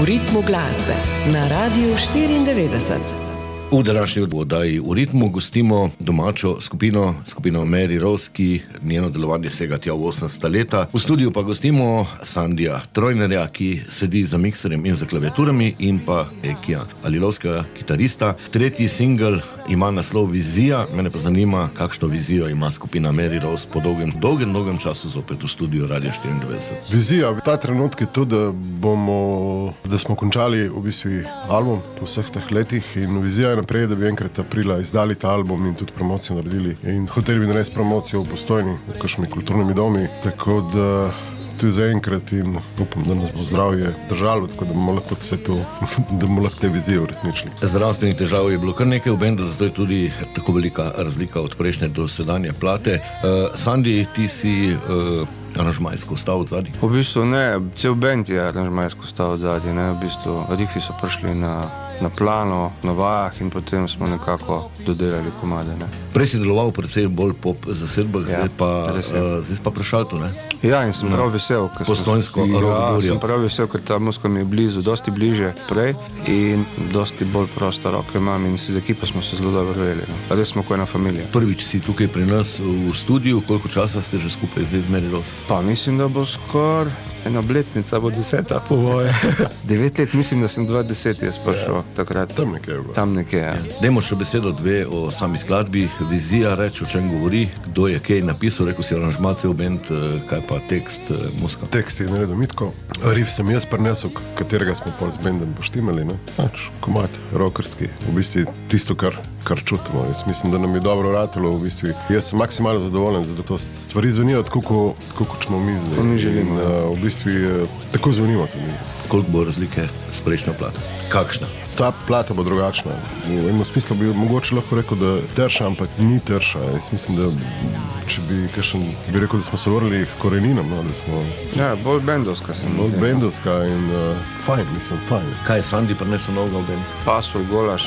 V ritmu glasbe na Radiu 94. V današnji oddaji V ritmu gostimo domačo skupino Mary Rose, ki njeno delovanje sega tja v 80. leta. V studiu pa gostimo Sandija Trojnerja, ki sedi za mikserjem in za klaviaturami, in pa Ekija Alilovskega, kitarista. Tretji singel ima naslov Vizija. Mene pa zanima, kakšno vizijo ima skupina Mary Rose po dolgem času zopet v studiu Radia 94. Vizija, ta trenutek je to, da smo končali v bistvu album po vseh teh letih, in vizija je naprej, da bi enkrat aprila izdali ta album in tudi promocijo naredili. In hoteli bi narediti promocijo v Postojni, v kakšni kulturnimi domi, tako da tu za enkrat, in upam, da nas bo zdravje držalo, tako da bomo lahko vse to, da bomo lahko te vizije uresničili. Zdravstvenih težav je bilo kar nekaj v bendu, zato je tudi tako velika razlika od prejšnje do sedanje plate. Sandi, ti si aranžmajsko stal od zadnji? V bistvu ne, cel bend je aranžmajsko stal od zadnji, v bistvu rifi so prišli na plano, na vajah, in potem smo nekako dodelali komade. Prej si deloval predvsej bolj pop zasedbah, zdaj pa prešal to, ne? Ja, in sem prav vesel, sem prav vesel, ker ta muzika mi je blizu, dosti bliže prej, in dosti bolj prosta roke imam, in z ekipo smo se zelo dobro verjeli. Res smo kot ena familija. Prvič si tukaj pri nas v studiu, koliko časa ste že skupaj zdaj z Mary Rose? Pa mislim, da bo skoraj ena obletnica, bo 10, po moje. 9 let, mislim, da sem 20 jaz prišel takrat. Tam nekje, ja. Dajmo še besedo dve o sami skladbi. Vizija, reč, o čem govori, kdo je kaj napisal, rekel si aranžmacije v bend, kaj pa tekst, muzika? Tekst je naredil Mitko, riff sem jaz prinesel, katerega smo pol z bendom poštimali, ne? Komad, rockerski, v bistvu tisto, kar čutimo. Jaz mislim, da nam je dobro ratalo, v bistvu. Jaz sem maksimalno zadovoljen, zato to stvari zvenijo tako, kot smo mi zdaj. To mi želimo. V bistvu tako zvonimo tudi. Koliko bo razlike s prejšnjo plato? Kakšna? Ta plata bo drugačna. V enem smislu bi mogoče lahko rekel, da trša, ampak ni trša. Jaz mislim, da če bi rekel, da smo se vrli k koreninam, no, da smo... Ja, bolj bendovska sem. Bolj bendovska in fajn, fajn. Kaj je Sandi prinesel novega v bend? Pasulj, golaš,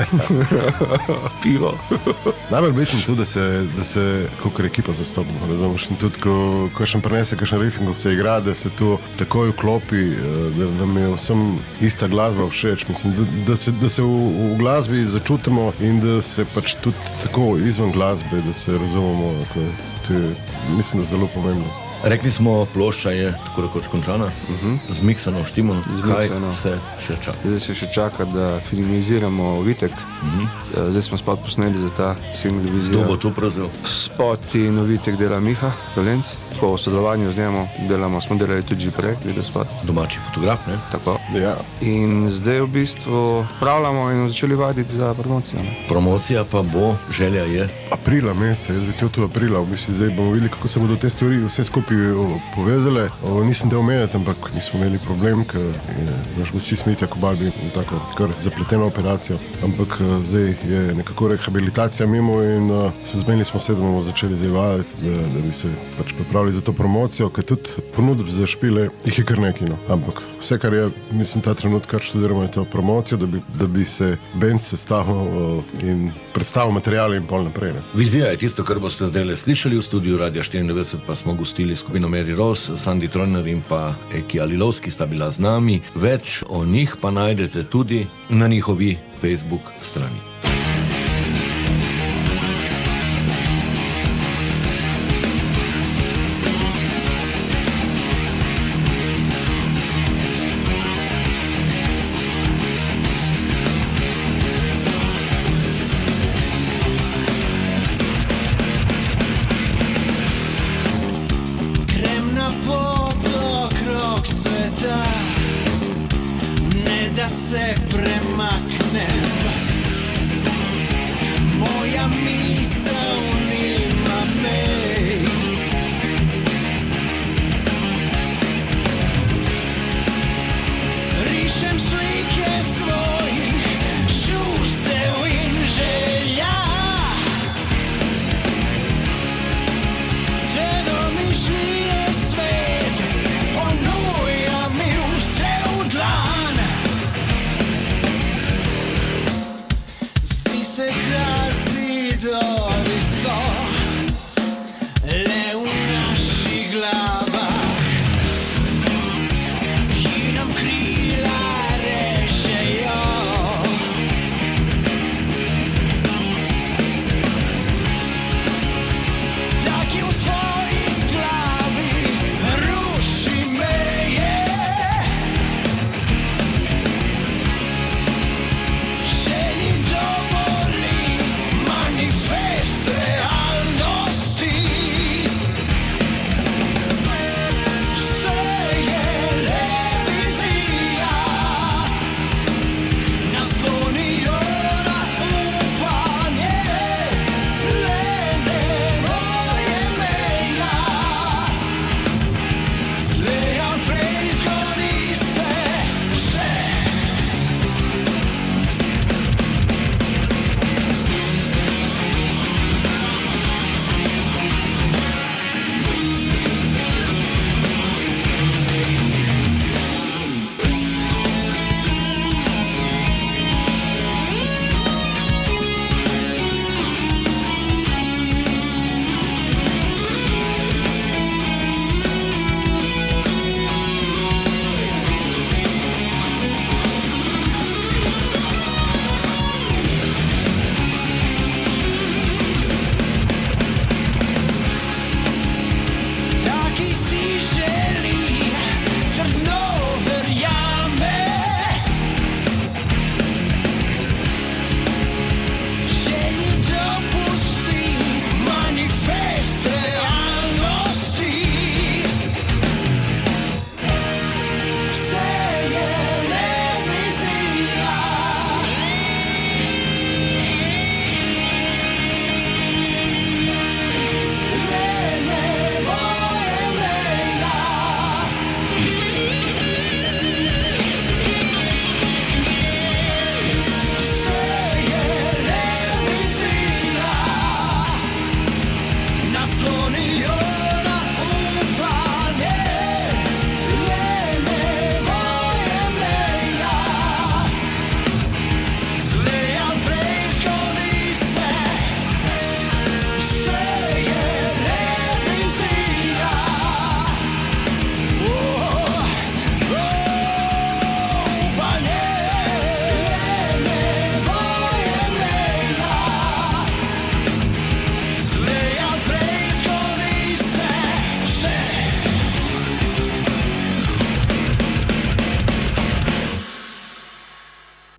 pivo. Najbolj bičem tu, da se kakor ekipa zastopimo, razumeš, in tudi, ko še prinese kakšen riffing, ko se igra, da se to takoj vklopi, da nam je vsem ista glasba všeč, mislim, da se v glasbi začutimo in da se pač tudi tako izven glasbe, da se razumemo, to je, mislim, da zelo pomembno. Rekli smo, plošča je tako rekoč končana, zmiksano, štimano, kaj se še čaka? Zdaj se še čaka, da finaliziramo vitek. Zdaj smo spot posneli za ta single Vizija. Kdo bo to prevzel? Spot in vitek dela Miha Dolenc. Tako v sodelovanju z njemu smo delali tudi že prej, video spot. Domači fotograf, ne? Tako. Ja. In zdaj v bistvu pravljamo in začeli vaditi za promocijo. Promocija pa bo, želja je? Aprila meseca, jaz bi tu aprila, v bistvu zdaj bomo videli, kako se bodo te stvari vse skupaj povezale. Nisem te omenjati, ampak mi smo imeli problem, ker naš vsi Smitja Kobal bi tako kar zapleteno operacijo, ampak zdaj je nekako rehabilitacija mimo in zmenili smo se, da bomo začeli zdaj vaditi, da bi se pač pripravili za to promocijo, ker tudi ponudb za špile jih je kar nekaj, no. Ampak vse, kar je, mislim, ta trenutek, kar študiramo, je to promocijo, da bi se band sestavil in predstavil materiale in pol naprej, ne. Vizija je tisto, kar boste zdaj slišali v studiu Radia 94, pa smo gostili skupino Mary Rose, Sandi Trojner in pa Eki Alilovski sta bila z nami. Več o njih pa najdete tudi na njihovi Facebook strani.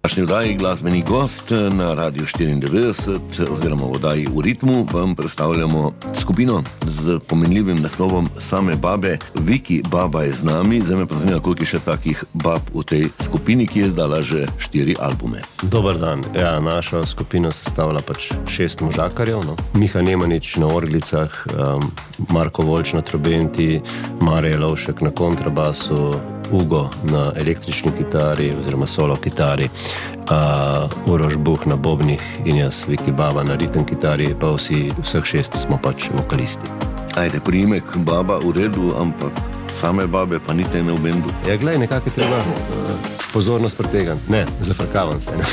Naši vdaji glasbeni gost na Radiu 94 oziroma v vdaji v ritmu vam predstavljamo skupino z pomenljivim naslovom Same babe. Viki Baba je z nami, zdaj me pa zanima, koliko je še takih bab v tej skupini, ki je izdala že 4 albume. Dobar dan. Ja, našo skupino sestavlja 6 možakarjev, no. Miha Nemanič na orglicah, Marko Volč na trobenti, Marija Lovšek na kontrabasu, Ugo na električni kitari oziroma solo kitari, Uroš Buh na bobnih in jaz, Viki Baba na ritem kitari, pa vseh 6 smo vokalisti. Ajde, priimek Baba v redu, ampak Same babe pa niti ne v bendu. Ja, glej, nekako je treba pozornost pretegati. Ne, zafrkavam se.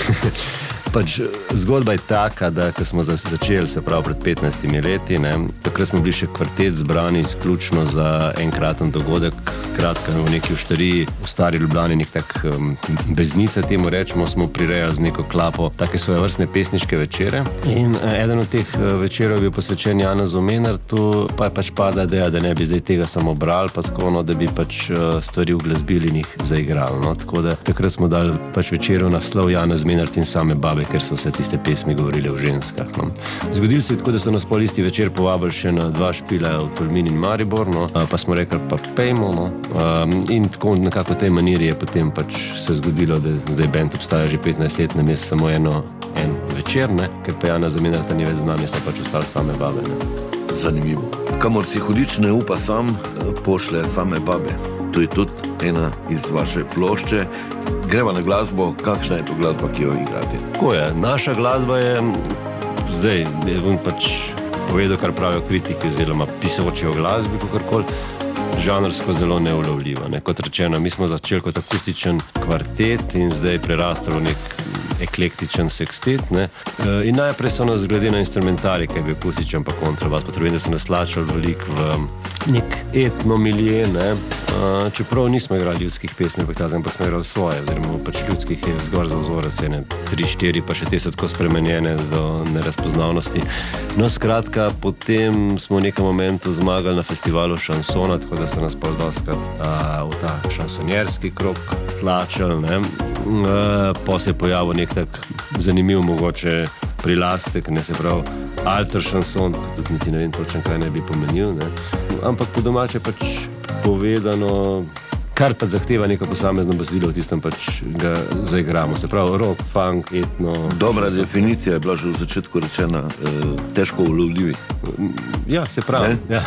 Zgodba je taka, da ko smo začeli, se pravi pred 15 leti, takrat smo bili še kvartet zbrani izključno za enkraten dogodek, skratka v neki uštariji v Stari Ljubljani, nek tak beznica temu rečemo, smo prirejali z neko klapo take svoje vrstne pesniške večere in eden od teh večerov je bil posvečen Janezu Menartu, pa je pada ideja, da ne bi zdaj tega samo brali, pa tako, da bi stvari uglasbili in jih zaigrali, no, tako da takrat smo dali večerov naslov Janez Menart in Same babe, ker so vse tiste pesmi govorile o ženskah. No. Zgodilo se je tako, da so nas pol isti večer povabili še na 2 špile v Tolmin in Maribor, no, pa smo rekli, pa pejmo, no, in tako nekako v tej maniri je potem se zgodilo, da zdaj band obstaja že 15 let, nam je samo en večer, ne, ker pa Janeza Menarta ni več z nami, so ostali Same babe. Ne. Zanimivo. Kamor si hudič ne upa sam, pošle Same babe. To je tudi ena iz vaše plošče. Greva na glasbo, kakšna je to glasba, ki jo igrate? Tako je, naša glasba je, zdaj, jaz bom povedal, kar pravijo kritiki, oziroma pisoči o glasbi, kakorkoli, žanrsko zelo neulovljiva. Kot rečeno, mi smo začeli kot akustičen kvartet in zdaj prerastalo nek eklektičen sekstet, ne. In najprej so nas glede na instrumentari, kaj je bil akustičen pa kontrabas, potrebujem, da so nas slačali veliko v nek etno milje, ne. Čeprav nismo igrali ljudskih pesmi, pa smo igrali svoje, oziroma ljudskih je zgor za vzorec, 3-4, pa še te so tako spremenjene do nerazpoznavnosti. No, skratka, potem smo v nekem momentu zmagali na festivalu šansona, tako da so nas pa dostakrat v ta šansonjerski krog tlačali, ne. Pa se je pojavil nek tak zanimiv mogoče prilastek, ne, se pravi alter šanson, tudi niti ne vem točno, kaj ne bi pomenil, ne. Ampak po domače povedano, kar zahteva neko posamezno besedilo, v tistem ga zaigramo. Se pravi rock, funk, etno... Dobra definicija je bila že v začetku rečena, težko ulovljivi. Ja, se pravi. Ja.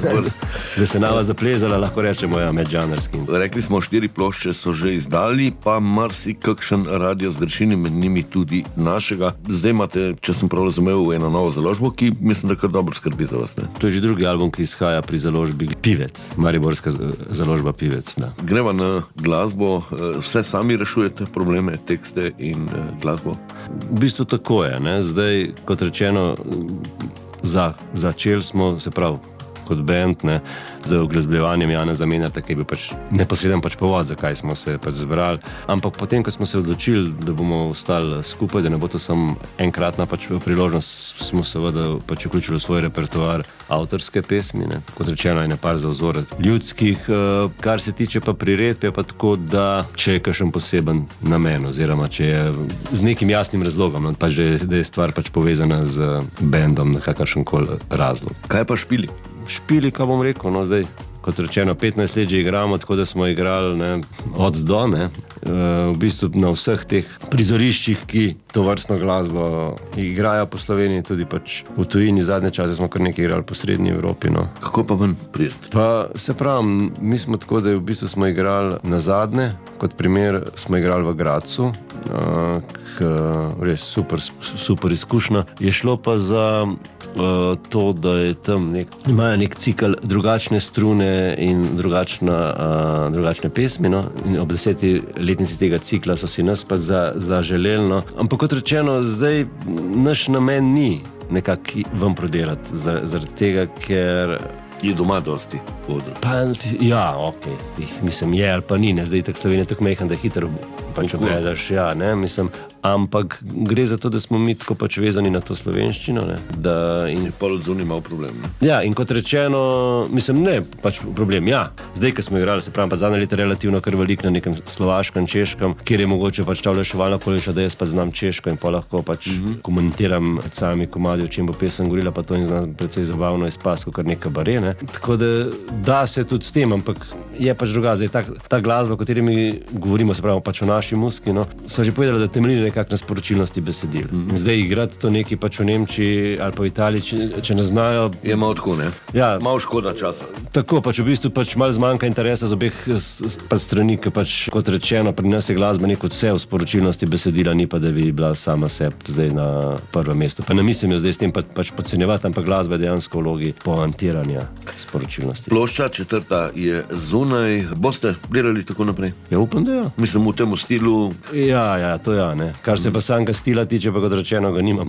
Da se nama zaplezala, lahko rečemo, medžanrski. Rekli smo, 4 plošče so že izdali, pa marsikakšen radio zgrešini, med njimi tudi našega. Zdaj imate, če sem prav razumel, eno novo založbo, ki mislim, da kar dobro skrbi za vas, ne? To je že drugi album, ki izhaja pri založbi Pivec, mariborska založba Pivec, da. Greva na glasbo, vse sami rešujete probleme, tekste in glasbo? V bistvu tako je, ne? Zdaj, kot rečeno, začeli smo, se pravi, kot band, ne, z uglasbljevanjem Janeza Menarta, ki je bil neposreden povod, zakaj smo se zbrali. Ampak potem, ko smo se odločili, da bomo ostali skupaj, da ne bo to samo enkratna priložnost, smo seveda vključili v svoj repertoar avtorske pesmi, ne. Kot rečeno, je par za vzorec ljudskih. Kar se tiče pa priredb, je pa tako, da če je kakšen poseben namen, oziroma če je z nekim jasnim razlogom, da je stvar povezana z bandom na kakršenkoli razlog. Kaj pa špili? Špili, kaj bom rekel, no zdaj, kot rečeno, 15 let že igramo, tako da smo igrali, ne, od do, ne, v bistvu na vseh teh prizoriščih, ki to vrstno glasbo igrajo po Sloveniji, tudi v tujini. Zadnje čase smo kar nekaj igrali po srednji Evropi, no. Kako pa ven prijeti? Pa se pravim, mi smo tako, da v bistvu smo igrali nazadnje, kot primer smo igrali v Gradcu, res super izkušnja. Je šlo pa za to, da je tam imajo nek cikl drugačne strune in drugačne pesmi, no? In ob 10. letnici tega cikla so si nas zaželeli, no? Ampak kot rečeno, zdaj naš namen ni nekako vam prodelati, zaradi tega, ker Je doma dosti odr? Ja, ok. Mislim, je ali pa ni, ne? Zdaj tak Slovenija tako mehen, da hitro pač ogledaš, ja, ne, mislim, ampak gre za to, da smo mi tako pač vezani na to slovenščino, ne, da... In pol odzuni imel problem, ne? Ja, in kot rečeno, mislim, ne, pač problem, ja. Zdaj, ko smo igrali, se pravim, pa zadnje leta relativno kar velik na nekem slovaškem, češkem, kjer je mogoče pač ta olajševalna okoliščina, da jaz pa znam češko in pa lahko pač komentiram sami komadi, o čem bo pesem govorila, pa to in znam precej zabavno izpast, kot neka bare, ne. Tako da se tudi s tem, ampak je pač druga, zdaj ta glasba, o kateri mi govorimo, se pravimo pač o naši muziki, no, so že povedali, da temelji nekako na sporočilnosti besedil. Zdaj igrati to nekaj pač v Nemčiji ali pa v Italiji, če ne znajo... Je malo tako, ne? Ja. Malo škoda časa. Tako, pač v bistvu pač malo zmanjka interesa z obeh strani, ker pač, kot rečeno, pri nas je glasba nek odsev sporočilnosti besedila, ni pa, da bi bila sama sebi zdaj na prvem mestu. Pa ne mislim jo zdaj s tem pač podcenjevati, ampak glasba je dejansko v vlogi poantiranja sporočilnosti. Plošča 4. je zunaj. Boste delali tako naprej? Ja, upam, da ja. Mislim, v tem stilu... Ja, to ja, ne. Kar se pa samega stila tiče, pa kot rečeno, ga nimamo.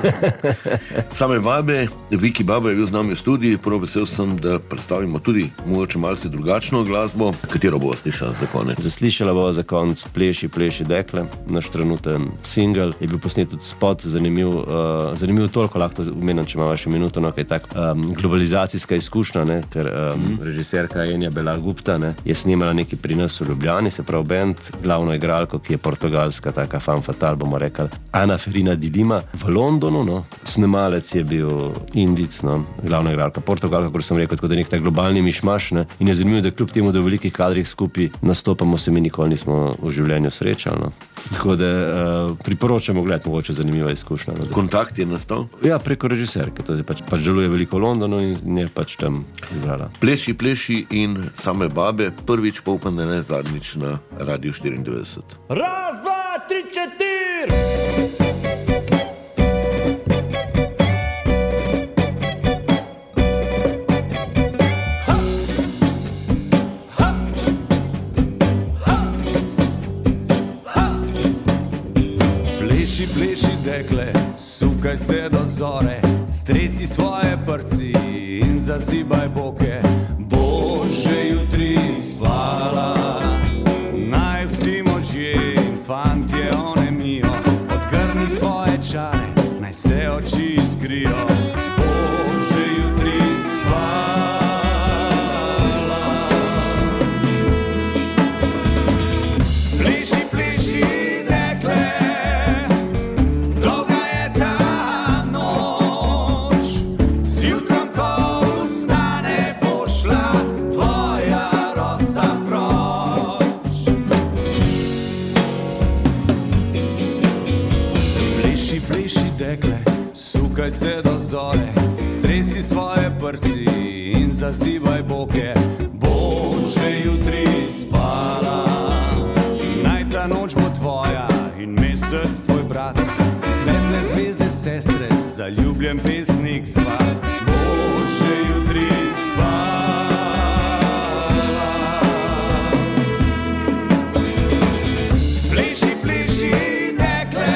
Same vabe, Viki Baba je bil z nami v studiji, prav vesel sem, da predstavimo tudi mogoče malce drugačno glasbo. Katero bo slišala za konec? Zaslišala bo za konec Pleši, pleši dekle, naš trenuten single. Je bil posnet tudi spot, zanimiv toliko, lahko to umenim, če imamo še minuto, no, kaj tak, globalizacijska izkušnja, ne, ker režiserka Enja Bela Gupta, ne, je snimala nekaj pri nas v Ljubljani, se pravi band, glavno igralko, ki je portugalska, taka femme fatale, bomo rekli, Ana Ferina di Lima, v Londonu, no, snemalec je bil Indic, no, glavna igralka Portugalka, kot sem rekel, tako da nek tak globalni mišmaš, ne, in je zanimivo, da kljub temu, da v velikih kadrih skupaj nastopamo, se mi nikoli nismo v življenju srečali, no. Tako da priporočamo gledati, mogoče zanimiva izkušnja. No, Kontakt je nastal? Ja, preko režiserke, to je pač deluje veliko v Londonu in je pač tam igrala. Pleši, pleši in Same babe, prvič pa upam, da ne zadnjič na Radiu 94. Raz, dva, tri, četir! Pleši, dekle, sukaj se do zore, stresi svoje prsi in zazibaj boke. Bo že jutri spala, naj vsi možje in fantje onemijo, odgrni svoje čare, naj se oči izgrijo. Bo že jutri spala. Sukaj se do zore, stresi svoje prsi in zazibaj boke. Bo že jutri spala, naj ta noč bo tvoja in mesec tvoj brat, svetle zvezde sestre, zaljubljen pesnik svat. Bo že jutri spala. Pleši, pleši, dekle,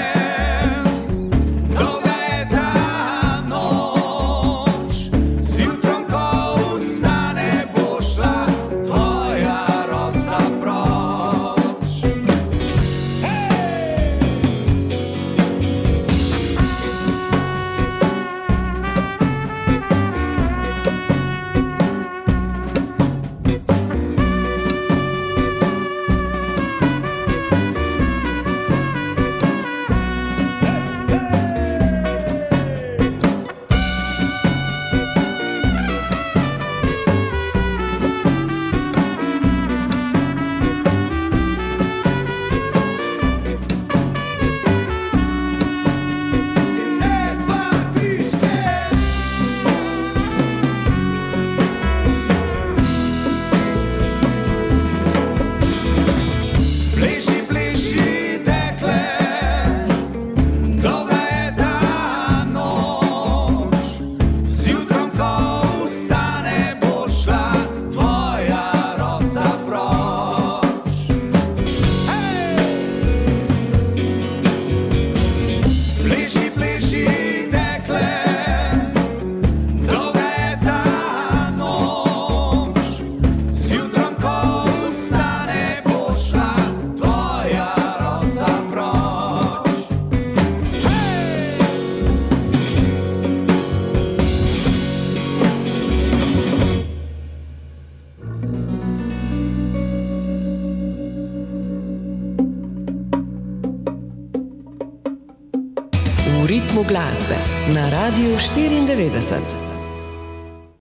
ritmu glasbe na Radiu 94.